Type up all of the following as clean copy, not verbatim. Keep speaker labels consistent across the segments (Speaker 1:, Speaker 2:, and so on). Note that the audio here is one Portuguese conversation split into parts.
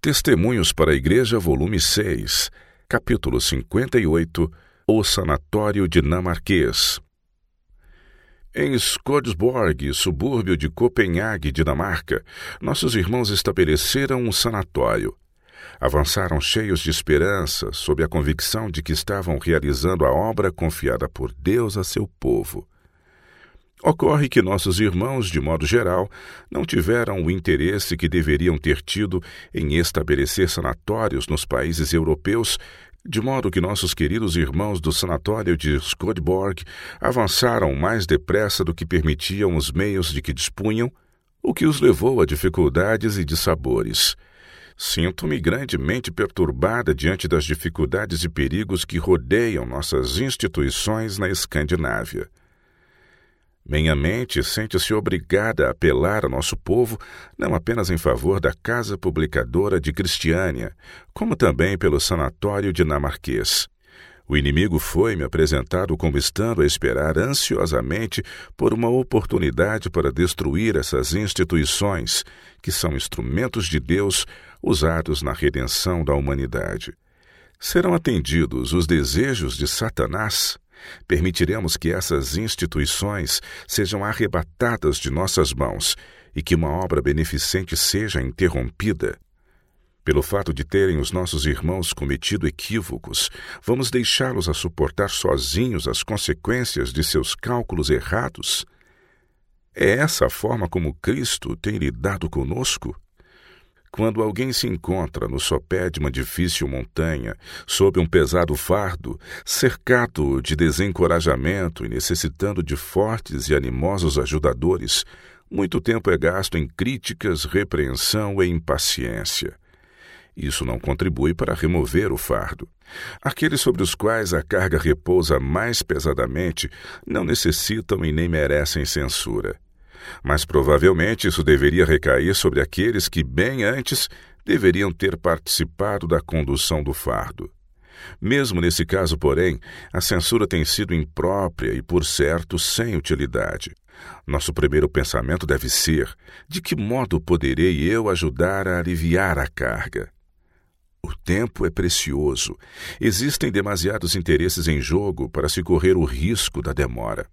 Speaker 1: Testemunhos para a Igreja, volume 6, capítulo 58, O Sanatório Dinamarquês. Em Skodsborg, subúrbio de Copenhague, Dinamarca, nossos irmãos estabeleceram um sanatório. Avançaram cheios de esperança, sob a convicção de que estavam realizando a obra confiada por Deus a seu povo. Ocorre que nossos irmãos, de modo geral, não tiveram o interesse que deveriam ter tido em estabelecer sanatórios nos países europeus, de modo que nossos queridos irmãos do sanatório de Skodsborg avançaram mais depressa do que permitiam os meios de que dispunham, o que os levou a dificuldades e dissabores. Sinto-me grandemente perturbada diante das dificuldades e perigos que rodeiam nossas instituições na Escandinávia. Minha mente sente-se obrigada a apelar a nosso povo, não apenas em favor da Casa Publicadora de Cristiânia, como também pelo sanatório dinamarquês. O inimigo foi-me apresentado como estando a esperar ansiosamente por uma oportunidade para destruir essas instituições, que são instrumentos de Deus usados na redenção da humanidade. Serão atendidos os desejos de Satanás? Permitiremos que essas instituições sejam arrebatadas de nossas mãos e que uma obra beneficente seja interrompida? Pelo fato de terem os nossos irmãos cometido equívocos, vamos deixá-los a suportar sozinhos as consequências de seus cálculos errados? É essa a forma como Cristo tem lidado conosco? Quando alguém se encontra no sopé de uma difícil montanha, sob um pesado fardo, cercado de desencorajamento e necessitando de fortes e animosos ajudadores, muito tempo é gasto em críticas, repreensão e impaciência. Isso não contribui para remover o fardo. Aqueles sobre os quais a carga repousa mais pesadamente não necessitam e nem merecem censura. Mas provavelmente isso deveria recair sobre aqueles que, bem antes, deveriam ter participado da condução do fardo. Mesmo nesse caso, porém, a censura tem sido imprópria e, por certo, sem utilidade. Nosso primeiro pensamento deve ser: de que modo poderei eu ajudar a aliviar a carga? O tempo é precioso. Existem demasiados interesses em jogo para se correr o risco da demora.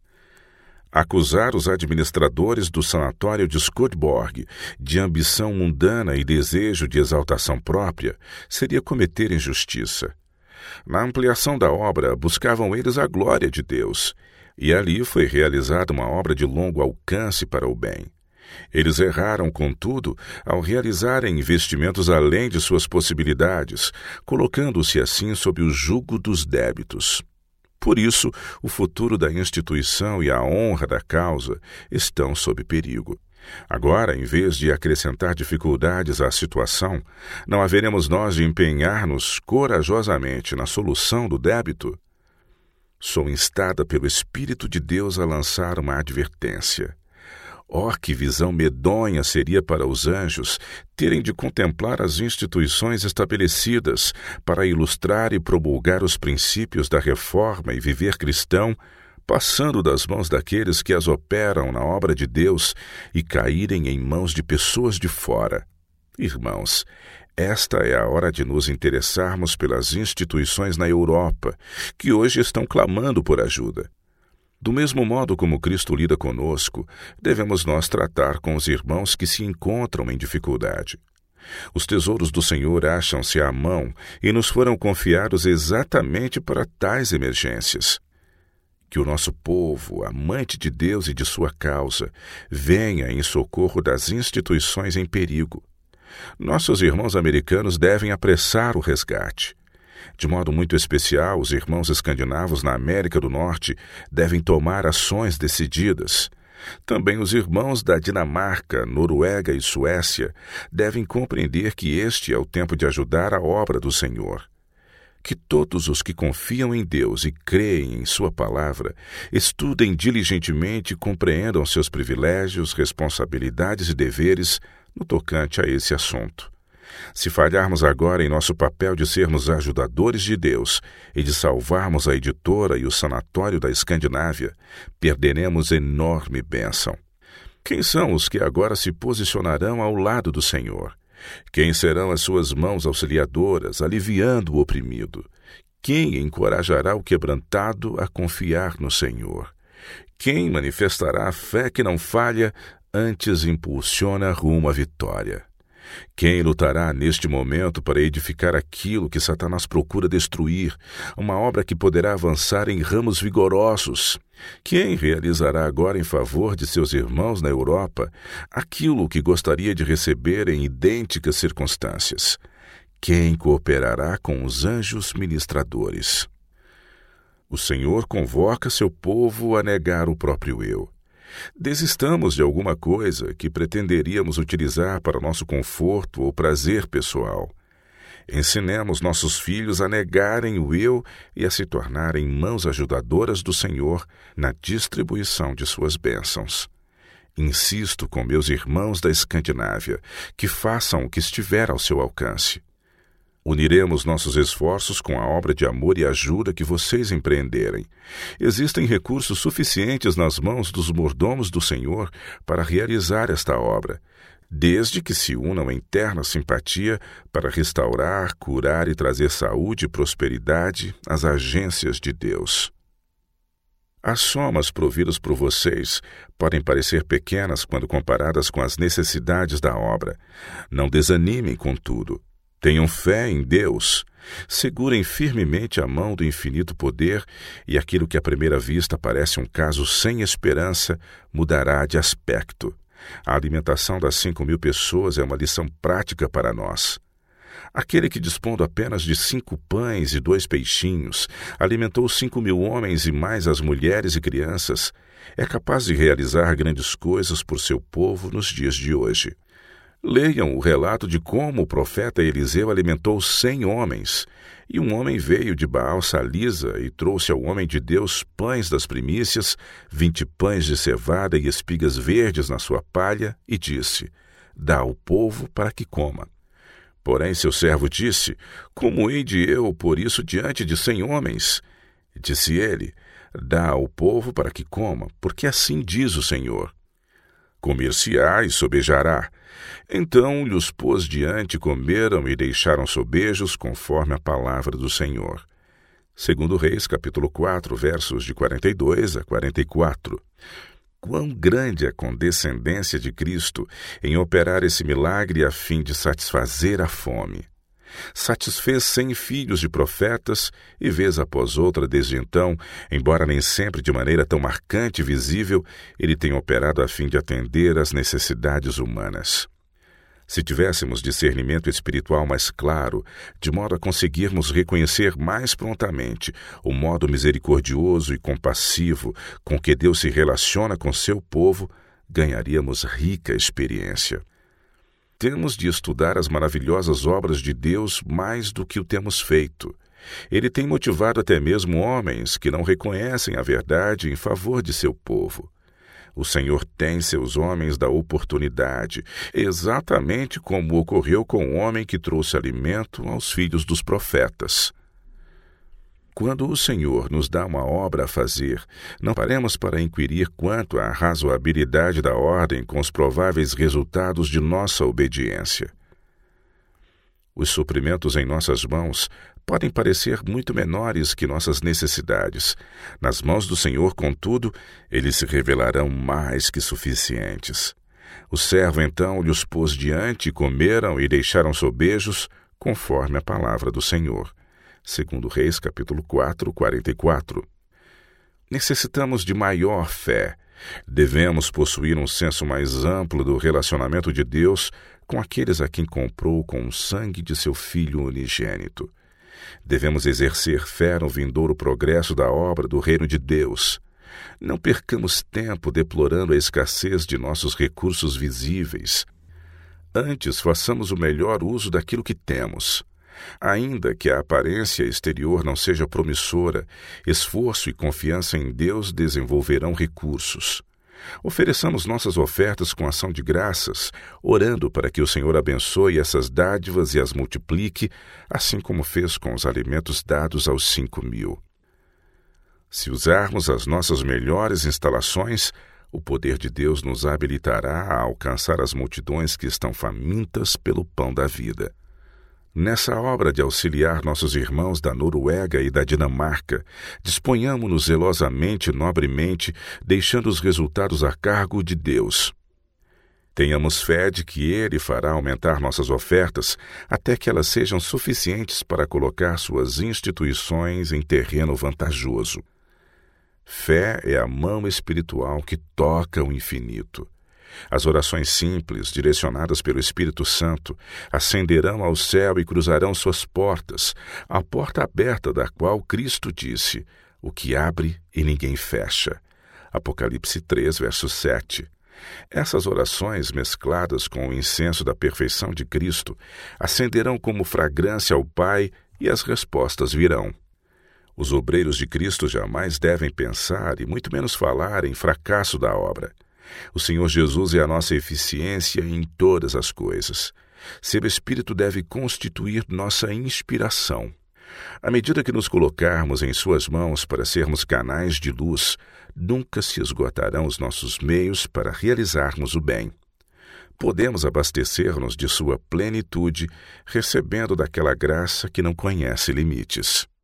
Speaker 1: Acusar os administradores do sanatório de Skodsborg de ambição mundana e desejo de exaltação própria seria cometer injustiça. Na ampliação da obra, buscavam eles a glória de Deus, e ali foi realizada uma obra de longo alcance para o bem. Eles erraram, contudo, ao realizarem investimentos além de suas possibilidades, colocando-se assim sob o jugo dos débitos. Por isso, o futuro da instituição e a honra da causa estão sob perigo. Agora, em vez de acrescentar dificuldades à situação, não haveremos nós de empenhar-nos corajosamente na solução do débito? Sou instada pelo Espírito de Deus a lançar uma advertência. Oh, que visão medonha seria para os anjos terem de contemplar as instituições estabelecidas para ilustrar e promulgar os princípios da reforma e viver cristão, passando das mãos daqueles que as operam na obra de Deus e caírem em mãos de pessoas de fora. Irmãos, esta é a hora de nos interessarmos pelas instituições na Europa, que hoje estão clamando por ajuda. Do mesmo modo como Cristo lida conosco, devemos nós tratar com os irmãos que se encontram em dificuldade. Os tesouros do Senhor acham-se à mão e nos foram confiados exatamente para tais emergências. Que o nosso povo, amante de Deus e de sua causa, venha em socorro das instituições em perigo. Nossos irmãos americanos devem apressar o resgate. De modo muito especial, os irmãos escandinavos na América do Norte devem tomar ações decididas. Também os irmãos da Dinamarca, Noruega e Suécia devem compreender que este é o tempo de ajudar a obra do Senhor. Que todos os que confiam em Deus e creem em sua palavra estudem diligentemente e compreendam seus privilégios, responsabilidades e deveres no tocante a esse assunto. Se falharmos agora em nosso papel de sermos ajudadores de Deus e de salvarmos a editora e o sanatório da Escandinávia, perderemos enorme bênção. Quem são os que agora se posicionarão ao lado do Senhor? Quem serão as suas mãos auxiliadoras, aliviando o oprimido? Quem encorajará o quebrantado a confiar no Senhor? Quem manifestará a fé que não falha, antes impulsiona rumo à vitória? Quem lutará neste momento para edificar aquilo que Satanás procura destruir, uma obra que poderá avançar em ramos vigorosos? Quem realizará agora em favor de seus irmãos na Europa aquilo que gostaria de receber em idênticas circunstâncias? Quem cooperará com os anjos ministradores? O Senhor convoca seu povo a negar o próprio eu. Desistamos de alguma coisa que pretenderíamos utilizar para nosso conforto ou prazer pessoal. Ensinemos nossos filhos a negarem o eu e a se tornarem mãos ajudadoras do Senhor na distribuição de suas bênçãos. Insisto com meus irmãos da Escandinávia que façam o que estiver ao seu alcance. Uniremos nossos esforços com a obra de amor e ajuda que vocês empreenderem. Existem recursos suficientes nas mãos dos mordomos do Senhor para realizar esta obra, desde que se unam em terna simpatia para restaurar, curar e trazer saúde e prosperidade às agências de Deus. As somas providas por vocês podem parecer pequenas quando comparadas com as necessidades da obra. Não desanimem, contudo. Tenham fé em Deus, segurem firmemente a mão do infinito poder e aquilo que à primeira vista parece um caso sem esperança mudará de aspecto. A alimentação das 5.000 pessoas é uma lição prática para nós. Aquele que, dispondo apenas de 5 pães e 2 peixinhos, alimentou 5.000 homens e mais as mulheres e crianças, é capaz de realizar grandes coisas por seu povo nos dias de hoje. Leiam o relato de como o profeta Eliseu alimentou 100 homens, e um homem veio de Baal-Salisa e trouxe ao homem de Deus pães das primícias, 20 pães de cevada e espigas verdes na sua palha, e disse: dá ao povo para que coma. Porém seu servo disse: como hei de eu pôr isso diante de 100 homens? Disse ele: dá ao povo para que coma, porque assim diz o Senhor. Comer-se-á e sobejará. Então lhes pôs diante, comeram e deixaram sobejos, conforme a palavra do Senhor. 2 Reis, capítulo 4, versos de 42 a 44. Quão grande é a condescendência de Cristo em operar esse milagre a fim de satisfazer a fome. Satisfez 100 filhos de profetas e, vez após outra, desde então, embora nem sempre de maneira tão marcante e visível, ele tem operado a fim de atender às necessidades humanas. Se tivéssemos discernimento espiritual mais claro, de modo a conseguirmos reconhecer mais prontamente o modo misericordioso e compassivo com que Deus se relaciona com seu povo, ganharíamos rica experiência. Temos de estudar as maravilhosas obras de Deus mais do que o temos feito. Ele tem motivado até mesmo homens que não reconhecem a verdade em favor de seu povo. O Senhor tem seus homens da oportunidade, exatamente como ocorreu com o homem que trouxe alimento aos filhos dos profetas. Quando o Senhor nos dá uma obra a fazer, não paremos para inquirir quanto à razoabilidade da ordem com os prováveis resultados de nossa obediência. Os suprimentos em nossas mãos podem parecer muito menores que nossas necessidades. Nas mãos do Senhor, contudo, eles se revelarão mais que suficientes. O servo então lhes pôs diante, comeram e deixaram sobejos, conforme a palavra do Senhor. 2 Reis, capítulo 4, 44. Necessitamos de maior fé. Devemos possuir um senso mais amplo do relacionamento de Deus com aqueles a quem comprou com o sangue de seu Filho unigênito. Devemos exercer fé no vindouro progresso da obra do reino de Deus. Não percamos tempo deplorando a escassez de nossos recursos visíveis. Antes, façamos o melhor uso daquilo que temos. Ainda que a aparência exterior não seja promissora, esforço e confiança em Deus desenvolverão recursos. Ofereçamos nossas ofertas com ação de graças, orando para que o Senhor abençoe essas dádivas e as multiplique, assim como fez com os alimentos dados aos 5.000. Se usarmos as nossas melhores instalações, O poder de Deus nos habilitará a alcançar as multidões que estão famintas pelo pão da vida. Nessa obra de auxiliar nossos irmãos da Noruega e da Dinamarca, disponhamos-nos zelosamente e nobremente, deixando os resultados a cargo de Deus. Tenhamos fé de que Ele fará aumentar nossas ofertas até que elas sejam suficientes para colocar suas instituições em terreno vantajoso. Fé é a mão espiritual que toca o infinito. As orações simples, direcionadas pelo Espírito Santo, ascenderão ao céu e cruzarão suas portas, a porta aberta da qual Cristo disse: "O que abre e ninguém fecha." Apocalipse 3, verso 7. Essas orações, mescladas com o incenso da perfeição de Cristo, ascenderão como fragrância ao Pai e as respostas virão. Os obreiros de Cristo jamais devem pensar e muito menos falar em fracasso da obra. O Senhor Jesus é a nossa eficiência em todas as coisas. Seu Espírito deve constituir nossa inspiração. À medida que nos colocarmos em suas mãos para sermos canais de luz, nunca se esgotarão os nossos meios para realizarmos o bem. Podemos abastecer-nos de sua plenitude, recebendo daquela graça que não conhece limites.